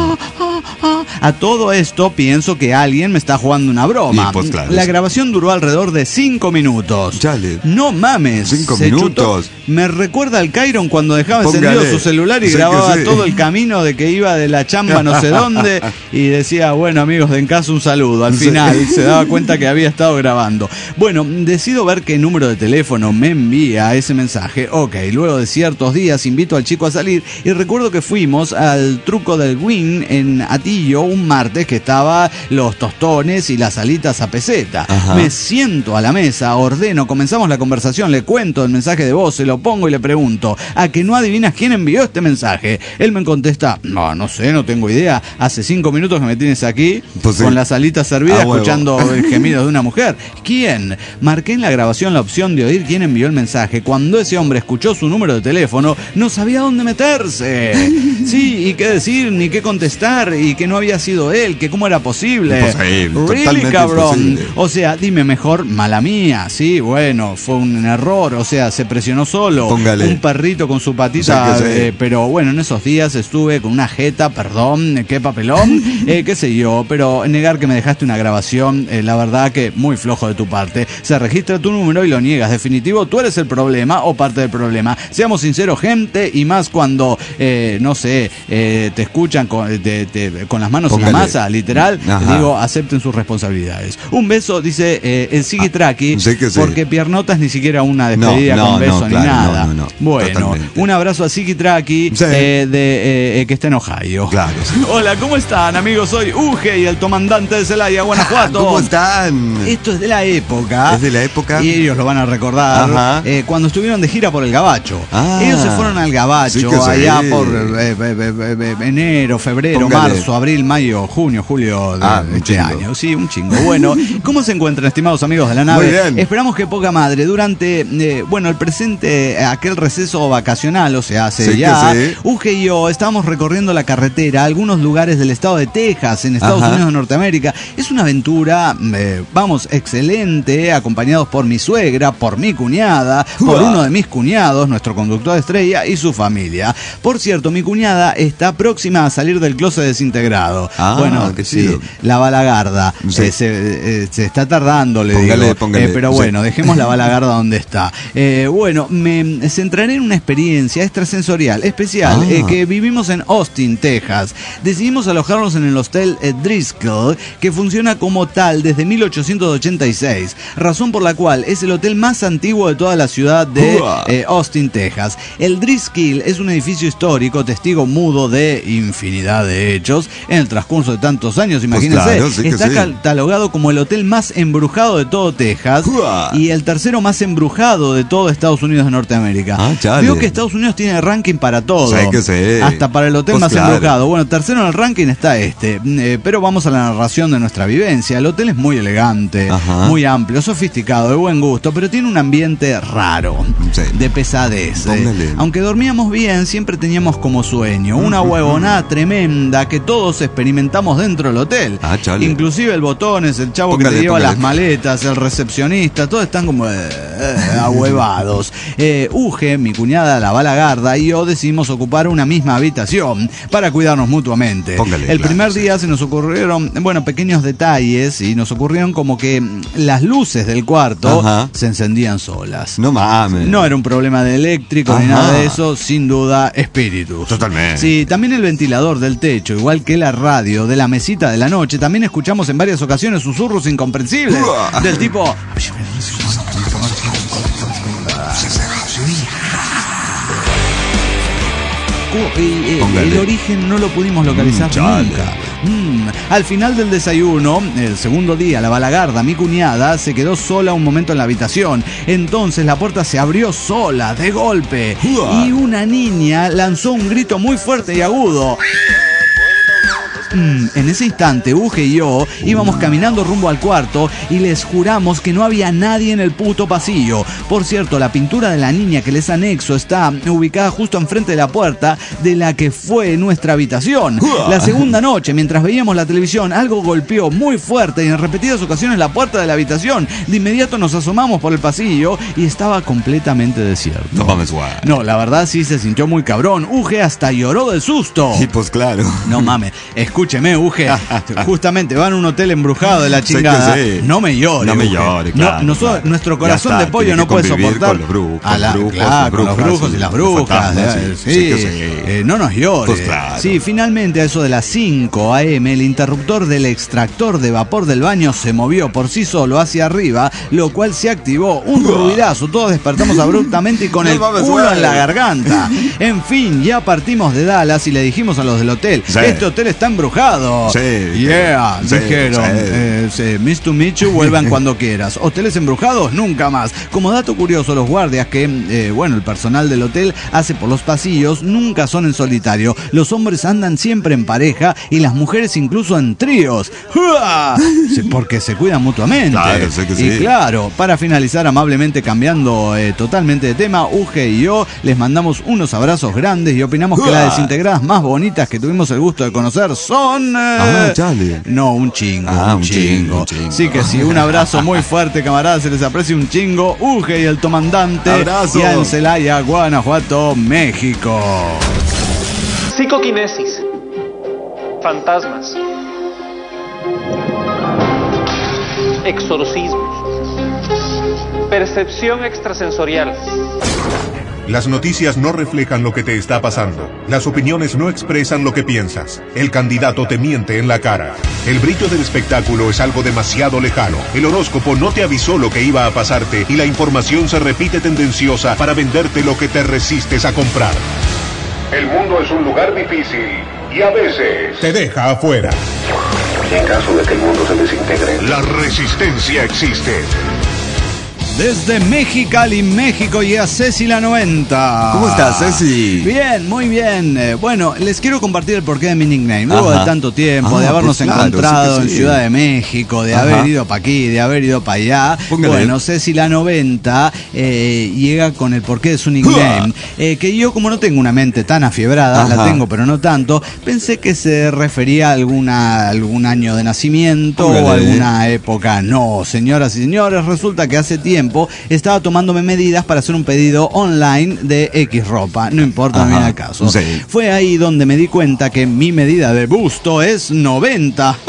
A todo esto pienso que alguien me está jugando una broma. Y, pues, claro, la sí. grabación duró alrededor de 5 minutos. Chale. No mames. 5 se minutos. chutó. Me recuerda al Kyron cuando dejaba Póngale. encendido su celular y Sí que grababa sí. todo el camino de que iba de la chamba no sé dónde y decía, bueno amigos de En Casa un saludo. Al Sí. final se daba cuenta que había estado grabando. Bueno, decido ver qué número de teléfono me envía ese mensaje. Ok, luego de ciertos días invito al chico a salir y recuerdo que fuimos al Truco del Wing en Atillo un martes que estaba los tostones y las alitas a peseta. Ajá. Me siento a la mesa, ordeno, comenzamos la conversación, le cuento el mensaje de voz, se lo pongo y le pregunto, ¿a que no adivinas quién envió este mensaje? Él me contesta, no sé, no tengo idea, hace 5 minutos que me tienes aquí Pues sí. con las alitas servidas A huevo. escuchando el gemido de una mujer. ¿Quién? Marqué en la grabación la opción de oír quién envió el mensaje. Cuando ese hombre escuchó su número de teléfono, no sabía dónde meterse. Sí, y qué decir, ni qué contestar, y que no había sido él, que cómo era posible. Imposible, Really, totalmente cabrón. imposible. O sea, dime mejor, mala mía. Sí, bueno, fue un error, o sea, se presionó solo. Póngale. Un perrito con su patita, O sea que sí. pero bueno, en esos días estuve con una jeta, perdón, qué papelón, qué sé yo, pero negar que me dejaste una grabación, la verdad que muy flojo de tu parte. Se registra tu número y lo niegas. Definitivo, tú eres el problema o parte del problema. Seamos sinceros, gente, y más cuando, no sé, te escuchan con las manos en Póngale. la masa, literal, Ajá. digo, acepten sus responsabilidades. Un beso, dice el Sigi Traki, sí que sí. porque piernotas ni siquiera una despedida No, con beso ni claro, nada. no, Bueno, totalmente. un abrazo a Sigi Traki, Sí. que está en Ohio. Claro, sí. Hola, ¿cómo están, amigos? Soy Uge y el comandante de Celaya, Guanajuato. ¿Cómo están? Esto es de la época. ¿Es de la época? Y ellos lo van a recordar. Ajá. Cuando estuvieron de gira por el Gabacho. Ah. Ellos se fueron al Gabacho Sí que sí. allá por enero, febrero, Póngale. marzo, abril, mayo, junio, julio de Un este chingo. año. Sí, un chingo. Bueno, ¿cómo se encuentran, estimados amigos de la nave? Muy bien. Esperamos que poca madre. Durante, el presente, aquel receso vacacional, o sea, hace Sí que ya, sí. Uge y yo estábamos recorriendo la carretera a algunos lugares del estado de Texas, en Estados Ajá. Unidos de Norteamérica. Es una aventura, excelente, acompañados por mi suegra, por mi cuñada, por Uah. uno de mis cuñados, nuestro conductor de estrella, y su familia. Por cierto, mi cuñada está próxima a salir del closet desintegrado. Ah, qué sí, chido. la balagarda. Sí. Se está tardando, le Póngale, digo. póngale. Pero Sí. bueno, dejemos la balagarda donde está. Me centraré en una experiencia extrasensorial especial que vivimos en Austin, Texas. Decidimos alojarnos en el hostel Driscoll, que funciona como tal desde 1886, razón por la cual es el hotel más antiguo de toda la ciudad de Austin, Texas. El Driscoll es un edificio histórico, testigo mudo de infinidad de hechos en el transcurso de tantos años, imagínense. claro, sí que está sí. catalogado como el hotel más embrujado de todo Texas Uah. y el tercero más embrujado de todo Estados Unidos de Norteamérica. Chale. Veo que Estados Unidos tiene ranking para todo. Sí que sí. Hasta para el hotel Pues más claro. embrujado. Bueno, tercero en el ranking está este. Pero vamos a la narración de nuestra vivencia. El hotel es muy elegante, Ajá. muy amplio, sofisticado, de buen gusto, pero tiene un ambiente raro, Sí. de pesadez. Póngale. Aunque dormíamos bien, siempre teníamos como sueño una huevonada tremenda que todos experimentamos dentro del hotel. Chale. Inclusive el Botones, el chavo que Póngale, te lleva póngale. las maletas, el recepcionista, todos están como ahuevados. Uge, mi cuñada, la balagarda, y yo decidimos ocupar una misma habitación para cuidarnos mutuamente. Póngale, El claro, primer sí. día se nos ocurrieron, pequeños detalles, y nos ocurrieron como que las luces del cuarto Ajá. se encendían solas. No mames. No era un problema de eléctrico ni Ajá. nada de eso, sin duda espíritus. Totalmente. Sí, también el ventilador del techo, igual que la radio de la mesita de la noche, también escuchamos en varias ocasiones susurros incomprensibles Uah. del tipo... Póngale. El origen no lo pudimos localizar Chale. nunca. Al final del desayuno, el segundo día, la balagarda, mi cuñada, se quedó sola un momento en la habitación. Entonces la puerta se abrió sola, de golpe, Uah. y una niña lanzó un grito muy fuerte y agudo. En ese instante, Uge y yo íbamos caminando rumbo al cuarto y les juramos que no había nadie en el puto pasillo. Por cierto, la pintura de la niña que les anexo está ubicada justo enfrente de la puerta de la que fue nuestra habitación. La segunda noche, mientras veíamos la televisión, algo golpeó muy fuerte y en repetidas ocasiones la puerta de la habitación. De inmediato nos asomamos por el pasillo y estaba completamente desierto. No mames, guay. No, la verdad sí se sintió muy cabrón. Uge hasta lloró del susto. Y pues claro. No mames, escúcheme, Uge. Justamente van a un hotel embrujado de la chingada. Sé que sí. No me llore. No me Uge. llore, claro, Nosotros, claro. nuestro corazón Ya está, de pollo tiene no que puede convivir soportar con los brujos, a la, con los brujos y las brujas. Sí, no nos llore. Pues claro. Sí, finalmente a eso de las 5 a.m. el interruptor del extractor de vapor del baño se movió por sí solo hacia arriba, lo cual se activó. Un ruidazo, todos despertamos abruptamente y con No el mames, culo güey. en la garganta. En fin, ya partimos de Dallas y le dijimos a los del hotel, Sí. este hotel está embrujado. Sí. Yeah, Sí, dijeron. sí. Miss to meet you, vuelvan cuando quieras. Hoteles embrujados, nunca más. Como dato curioso, los guardias que, el personal del hotel hace por los pasillos nunca son en solitario. Los hombres andan siempre en pareja y las mujeres incluso en tríos. ¡Uah! Porque se cuidan mutuamente. Claro, sé que Y sí. claro, para finalizar amablemente cambiando totalmente de tema, Uge y yo les mandamos unos abrazos grandes y opinamos que las desintegradas más bonitas que tuvimos el gusto de conocer son... chale. No, un chingo, Ah, un chingo. un chingo. Sí que sí, un abrazo muy fuerte, camaradas, se les aprecia un chingo. Uge y el comandante. Abrazo. Ya en Celaya, Guanajuato, México. Psicoquinesis. Fantasmas. Exorcismos. Percepción extrasensorial. Las noticias no reflejan lo que te está pasando. Las opiniones no expresan lo que piensas. El candidato te miente en la cara. El brillo del espectáculo es algo demasiado lejano. El horóscopo no te avisó lo que iba a pasarte y la información se repite tendenciosa para venderte lo que te resistes a comprar. El mundo es un lugar difícil y a veces te deja afuera. En caso de que el mundo se desintegre, La resistencia existe. Desde Mexicali, México, llega Ceci la 90. ¿Cómo estás, Ceci? Bien, muy bien. Bueno, les quiero compartir el porqué de mi nickname. Luego Ajá. de tanto tiempo, Ah, de habernos pues claro, encontrado sí que en sí. Ciudad de México, de Ajá. haber ido para aquí, de haber ido para allá. Póngale. Bueno, Ceci la 90 llega con el porqué de su nickname. Que yo, como no tengo una mente tan afiebrada, Ajá. la tengo pero no tanto, pensé que se refería a algún año de nacimiento o Póngale. alguna época. No, señoras y señores, resulta que hace tiempo estaba tomándome medidas para hacer un pedido online de X ropa, no importa, no Ajá. viene al caso. Sí. Fue ahí donde me di cuenta que mi medida de busto es 90.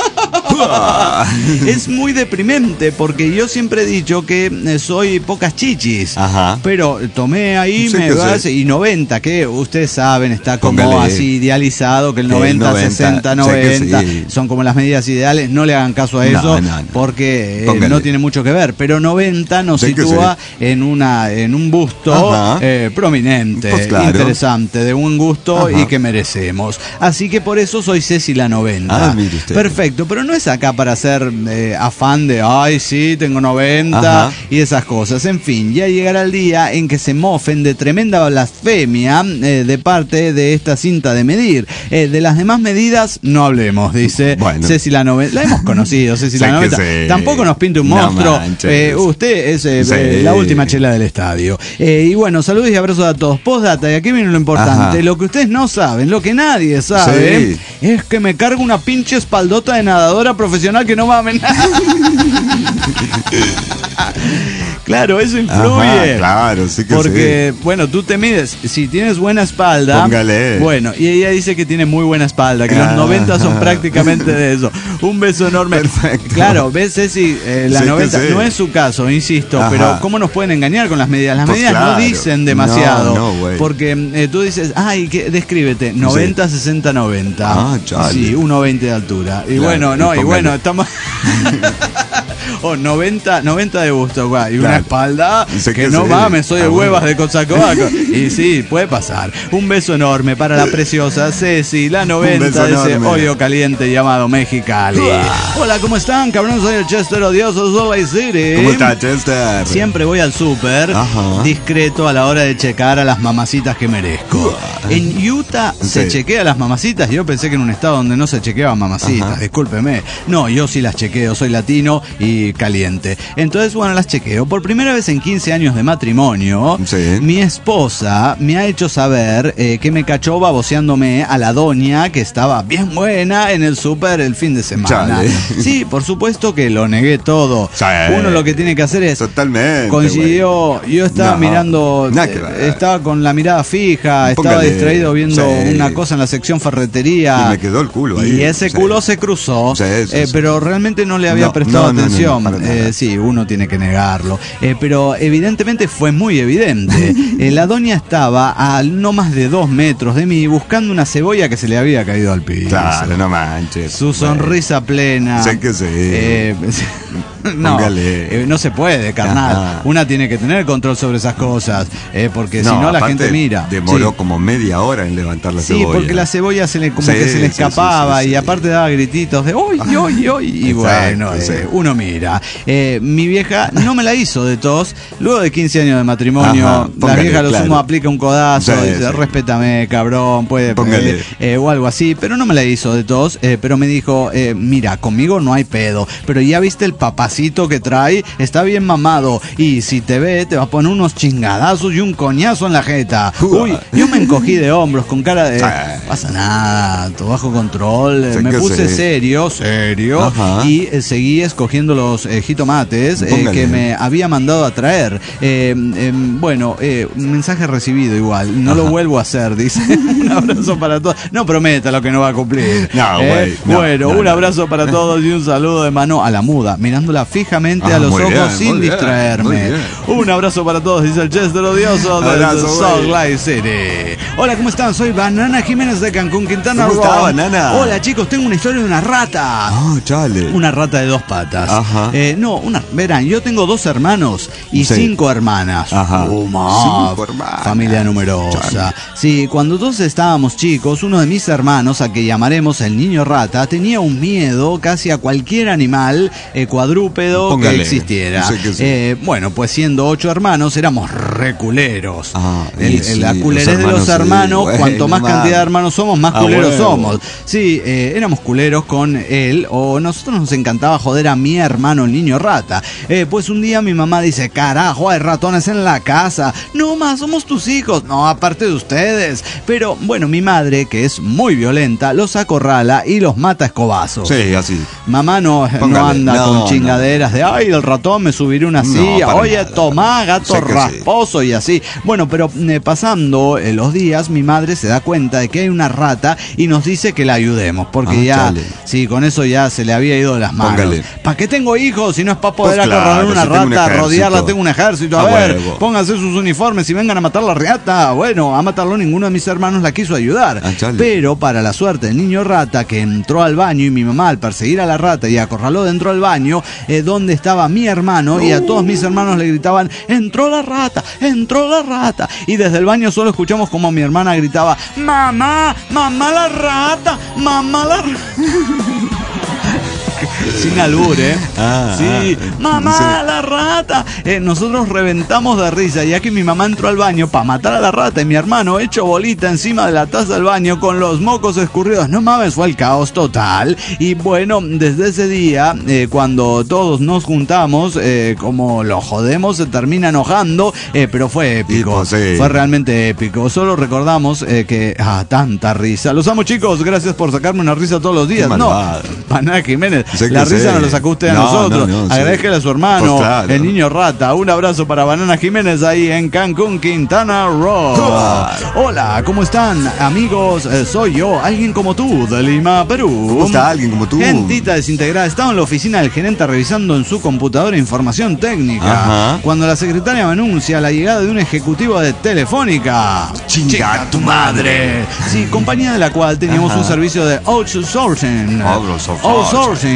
Es muy deprimente porque yo siempre he dicho que soy pocas chichis. Ajá. Pero tomé ahí Sí, me que va sí. y 90, que ustedes saben, está como Póngale. así idealizado, que el Que el 90, 90, 60, sé 90 que sí. son como las medidas ideales. No le hagan caso a No, eso no, no. porque Póngale. no tiene mucho que ver. Pero 90 nos Sí que sitúa en un busto Ajá. prominente, Pues claro. interesante, de buen gusto Ajá. y que merecemos. Así que por eso soy Ceci la 90. Ah, mire usted. Perfecto, pero no es acá para hacer afán de, ay, sí, tengo 90 Ajá. y esas cosas. En fin, ya llegará el día en que se mofen de tremenda blasfemia de parte de esta cinta de medir. De las demás medidas no hablemos, dice Bueno. Ceci la 90. La hemos conocido, Ceci Sé la que 90. sí. Tampoco nos pinte un No monstruo. manches. Usted es Sí. la última chela del estadio. Y bueno, saludos y abrazos a todos. Postdata, y aquí viene lo importante. Ajá. Lo que ustedes no saben, lo que nadie sabe, Sí. es que me cargo una pinche espaldota de nadadora profesional que no mames nada. Claro, eso influye. Ajá, claro, sí que porque, bueno, tú te mides. Si tienes buena espalda. Póngale. Bueno, y ella dice que tiene muy buena espalda, que los 90 son prácticamente de eso. Un beso enorme. Perfecto. Claro, ves, Ceci, la Sí que 90 sí. no es su caso, insisto, Ajá. pero ¿cómo nos pueden engañar con las medidas? Las Pues medidas no claro. dicen demasiado. No, no, güey. porque tú dices, ay, descríbete, 90, 60, 90. Ah, chale. Sí, 1,20 de altura. Y Claro, bueno, no, y póngale. bueno, estamos. O 90 de busto, guay. Y una Claro. espalda Sé que que no sí. mames, soy de bueno. huevas de Cozacoaco. Y sí, puede pasar. Un beso enorme para la preciosa Ceci, la 90 beso de ese enorme. hoyo caliente llamado Mexicali. Hola, ¿cómo están? Cabrón, soy el Chester odioso, Salt Lake City. ¿Cómo está, Chester? Siempre voy al súper Ajá. discreto a la hora de checar a las mamacitas que merezco. En Utah se Sí. chequea a las mamacitas. Yo pensé que en un estado donde no se chequeaban mamacitas. Ajá. Discúlpeme. No, yo sí las chequeo. Soy latino y caliente. Entonces, bueno, las chequeo. Por primera vez en 15 años de matrimonio, Sí. mi esposa me ha hecho saber que me cachó baboseándome a la doña que estaba bien buena en el súper el fin de semana. Chale. Sí, por supuesto que lo negué todo. Sí. Uno lo que tiene que hacer es Totalmente. coincidió, yo estaba No, mirando, nada que ver. estaba con la mirada fija, estaba Póngale, distraído viendo sí. una cosa en la sección ferretería. Y me quedó el culo ahí. Y ese Sí. culo se cruzó, Sí, sí, sí. pero realmente no le había No, prestado no, atención. para nada. Sí, uno tiene que negarlo. Pero evidentemente fue muy evidente. La doña estaba a no más de 2 metros de mí buscando una cebolla que se le había caído al piso. Claro, no manches. Su sonrisa plena. Sé que sí. No, Póngale. no se puede, carnal. Ajá. Una tiene que tener control sobre esas cosas, porque si no la aparte, gente mira. Demoró Sí. como media hora en levantar la Sí, cebolla. porque la cebolla se le como Sí, que se le sí, escapaba sí, sí, y sí. aparte daba grititos de ¡oy, oy, oy! Y Exacto, bueno, sí. uno mira. Mi vieja no me la hizo de tos. Luego de 15 años de matrimonio, Ajá, la póngale, vieja lo claro. sumo aplica un codazo, Sí, dice, sí. respétame, cabrón, puede, Póngale. o algo así, pero no me la hizo de tos, pero me dijo, mira, conmigo no hay pedo, pero ya viste el papacito que trae, está bien mamado, y si te ve, te va a poner unos chingadazos y un coñazo en la jeta. Uy, yo me encogí de hombros con cara de, Sí. pasa nada, todo bajo control, Sé me que puse sí. serio, Ajá. y seguí escogiendo los jitomates Póngale. que me había mandado a traer. Bueno, un mensaje recibido igual, no lo vuelvo a hacer, dice. Un abrazo para todos. No prometa lo que no va a cumplir. No, güey, no, bueno, no, un no. abrazo para todos y un saludo de mano a la muda, mirándola fijamente a los muy ojos bien, sin muy bien, distraerme. muy bien. Un abrazo para todos, dice el Chester odioso de Abrazo, Salt güey. Lake City. Hola, ¿cómo están? Soy Banana Jiménez de Cancún, Quintana ¿Cómo Roo. está, Banana? Hola, chicos, tengo una historia de una rata. Ah, chale. Una rata de 2 patas. Ajá. Verán, yo tengo 2 hermanos y Sí. 5 hermanas. Ajá. Toma, 5 hermanas. familia numerosa. Chale. Sí, cuando todos estábamos chicos, uno de mis hermanos, a que llamaremos el niño rata, tenía un miedo casi a cualquier animal cuadrúpedo Póngale. que existiera. Sé que sí. Bueno, pues siendo 8 hermanos, éramos reculeros. Ah, y sí, La los culerez de los hermanos, sí, hermanos, bueno, cuanto más man. cantidad de hermanos somos, más Ah, culeros huevo. somos. Sí, éramos culeros con él, o nosotros nos encantaba joder a mi hermano, el niño rata. Pues un día mi mamá dice, carajo, hay ratones en la casa. No más, somos tus hijos. No, aparte de ustedes. Pero bueno, mi madre, que es muy violenta, los acorrala y los mata a escobazos. Sí, así. Mamá no Póngale. anda No, con chingaderas de, ay, el ratón me subiré una No, silla, para oye, nada. tomá, gato Sé que sí. rasposo y así. Bueno, pero pasando los días, mi madre se da cuenta de que hay una rata y nos dice que la ayudemos, porque Ah, ya, chale. sí, con eso ya se le había ido de las manos. Póngale. ¿Para qué tengo hijos si no es para poder Pues claro, acorralar una si tengo un rata, ejército. rodearla, tengo un ejército? A A ver, huevo. pónganse sus uniformes y vengan a matar la rata. Bueno, a matarlo ninguno de mis hermanos la quiso ayudar. Ah, chale. Pero para la suerte del niño rata, que entró al baño y mi mamá al perseguir a la rata y acorraló dentro del baño, donde estaba mi hermano, y a todos mis hermanos le gritaban, entró la rata, entró la rata. Y desde el baño solo escuchamos como mi hermana gritaba, mamá, mamá la rata, mamá la rata. Sin albur, sí, mamá, la rata. Nosotros reventamos de risa, ya que mi mamá entró al baño para matar a la rata y mi hermano hecho bolita encima de la taza del baño con los mocos escurridos. No mames, fue el caos total. Y bueno, desde ese día, cuando todos nos juntamos, como lo jodemos, se termina enojando, pero fue épico. Pues sí. Fue realmente épico. Solo recordamos que, tanta risa. Los amo, chicos. Gracias por sacarme una risa todos los días. Qué No, malvado. Banana Jiménez, Sé que la risa sí. no la sacó usted a No, nosotros. no, sí. Agradezcale a su hermano, Pues claro. el niño rata. Un abrazo para Banana Jiménez ahí en Cancún, Quintana Roo. Claro. Hola, ¿cómo están, amigos? Soy yo, alguien como tú, de Lima, Perú. ¿Cómo está alguien como tú? Gentita desintegrada. Estaba en la oficina del gerente revisando en su computadora información técnica. Ajá. Cuando la secretaria me anuncia la llegada de un ejecutivo de Telefónica. Chinga tu madre. Sí, compañía de la cual teníamos Ajá. un servicio de outsourcing. Outsourcing.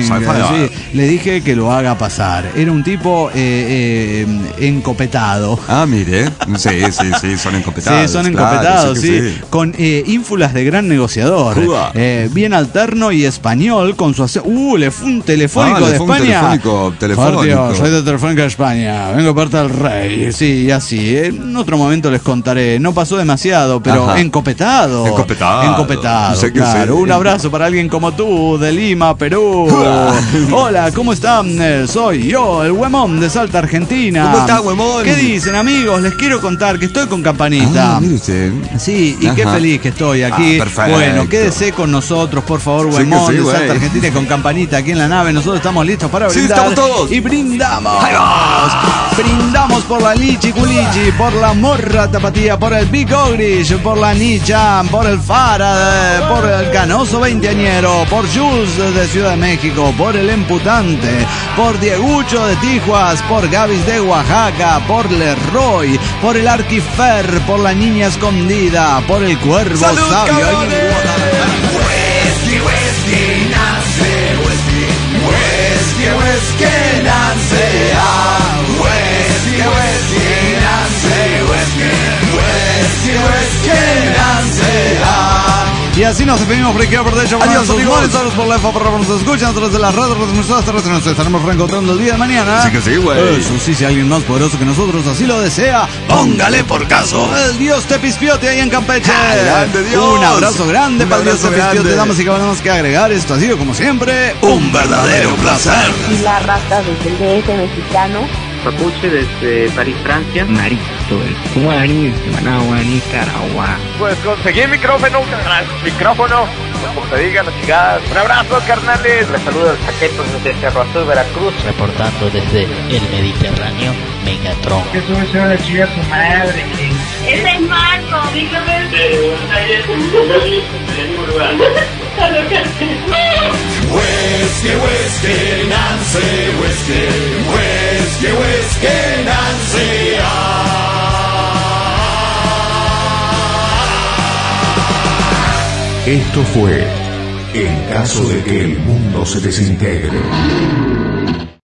Fleming. Sci-fi. Sí, le dije que lo haga pasar. Era un tipo encopetado. Ah, mire. Sí, son encopetados. Sí, son claro, encopetados, sí que sí. Con ínfulas de gran negociador. Bien alterno y español con su le fue un telefónico de España. Por Dios, soy de Telefónica de España. Vengo de parte del rey. Sí, así. En otro momento les contaré. No pasó demasiado, pero encopetado. Encopetado, Sé que claro. sí. Un abrazo para alguien como tú, de Lima, Perú. Hola, ¿cómo están? Soy yo, el Huemón de Salta, Argentina. ¿Cómo está, Huemón? ¿Qué dicen, amigos? Les quiero contar que estoy con Campanita. Mire usted. Sí, y qué feliz que estoy aquí. Perfecto. Bueno, quédese con nosotros, por favor, Huemón de Salta, Argentina, y con Campanita aquí en la nave. Nosotros estamos listos para brindar. Sí, estamos todos. Y brindamos. Brindamos por la Lichi Culichi, por la Morra Tapatía, por el Big Ogrish, por la Nichan, por el Fara, por el Canoso Veinteañero, por Jules de Ciudad de México, por el Emputante, por Diegucho de Tijuas, por Gavis de Oaxaca, por Leroy, por el Arquifer, por la Niña Escondida, por el Cuervo ¡Salud, Sabio. Y así nos despedimos por aquí, por de hecho, adiós, amigos. por la EFA, por nos escuchan a través de las redes, nos estaremos reencontrando el día de mañana. Sí que sí, güey. Eso sí, si alguien más poderoso que nosotros así lo desea, póngale por caso. El Dios te pispiote ahí en Campeche. Grande Dios. Un abrazo grande para el Dios te pispiote, damas y caballeros, que agregar. Esto ha sido, como siempre, un verdadero placer. Y la rata desde el DF mexicano. Papuche desde París, Francia. Marito, el Guaraní, Managua, Nicaragua. Pues conseguí micrófono, como te digan las chigadas. Un abrazo, carnales. Les saluda el Saqueto desde Cerro Azul, Veracruz. Reportando desde el Mediterráneo, Megatron. Que sube a la chica su madre. Es el Marco, dígame. Esto fue En caso de que el mundo se desintegre.